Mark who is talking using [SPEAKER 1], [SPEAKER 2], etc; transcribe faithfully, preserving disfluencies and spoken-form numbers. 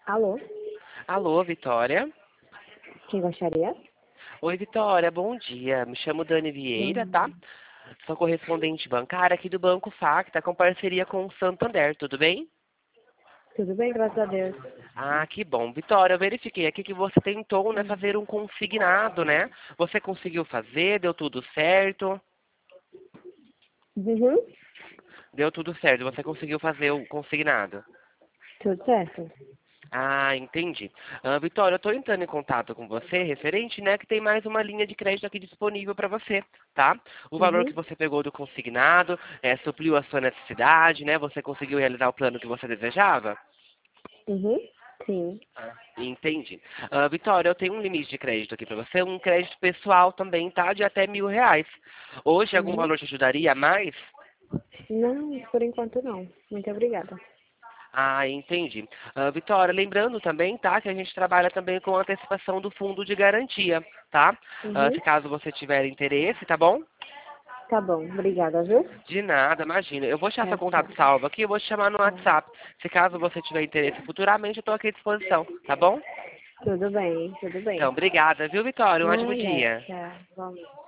[SPEAKER 1] Alô,
[SPEAKER 2] Alô, Vitória?
[SPEAKER 1] quem gostaria?
[SPEAKER 2] Oi, Vitória, bom dia. Me chamo Dani Vieira, tá?
[SPEAKER 1] Hum,
[SPEAKER 2] Sou correspondente bancária aqui do Banco Facta, com parceria com o Santander, tudo bem?
[SPEAKER 1] tudo bem, graças a Deus.
[SPEAKER 2] Ah, que bom. Vitória, eu verifiquei aqui que você tentou, né,
[SPEAKER 1] Hum.
[SPEAKER 2] fazer um consignado, né? Você conseguiu fazer, deu tudo certo?
[SPEAKER 1] Uhum,
[SPEAKER 2] Deu tudo certo, você conseguiu fazer o consignado?
[SPEAKER 1] tudo certo.
[SPEAKER 2] Ah, entendi. Ah, Vitória, eu estou entrando em contato com você, referente, né, que tem mais uma linha de crédito aqui disponível para você, tá? O valor que
[SPEAKER 1] Uhum,
[SPEAKER 2] você pegou do consignado é, supriu a sua necessidade, né? Você conseguiu realizar o plano que você desejava?
[SPEAKER 1] uhum, sim.
[SPEAKER 2] Ah, entendi. Ah, Vitória, eu tenho um limite de crédito aqui para você, um crédito pessoal também, tá? De até mil reais. Hoje, algum
[SPEAKER 1] Uhum.
[SPEAKER 2] valor te ajudaria a mais?
[SPEAKER 1] Não, por enquanto não. Muito obrigada.
[SPEAKER 2] Ah, entendi. Ah, Vitória, lembrando também, tá, que a gente trabalha também com antecipação do fundo de garantia, tá? Ah,
[SPEAKER 1] Uhum,
[SPEAKER 2] se caso você tiver interesse, tá bom?
[SPEAKER 1] tá bom, obrigada, viu?
[SPEAKER 2] De nada, imagina. Eu vou deixar seu
[SPEAKER 1] Tchau, tchau.
[SPEAKER 2] contato salvo aqui, eu vou te chamar no
[SPEAKER 1] Tá.
[SPEAKER 2] WhatsApp. Se caso você tiver interesse futuramente, eu estou aqui à disposição, tá bom?
[SPEAKER 1] Tudo bem, tudo
[SPEAKER 2] Então,
[SPEAKER 1] bem.
[SPEAKER 2] obrigada, viu, Vitória? Um ótimo
[SPEAKER 1] Nada,
[SPEAKER 2] dia.
[SPEAKER 1] tchau. Vamos.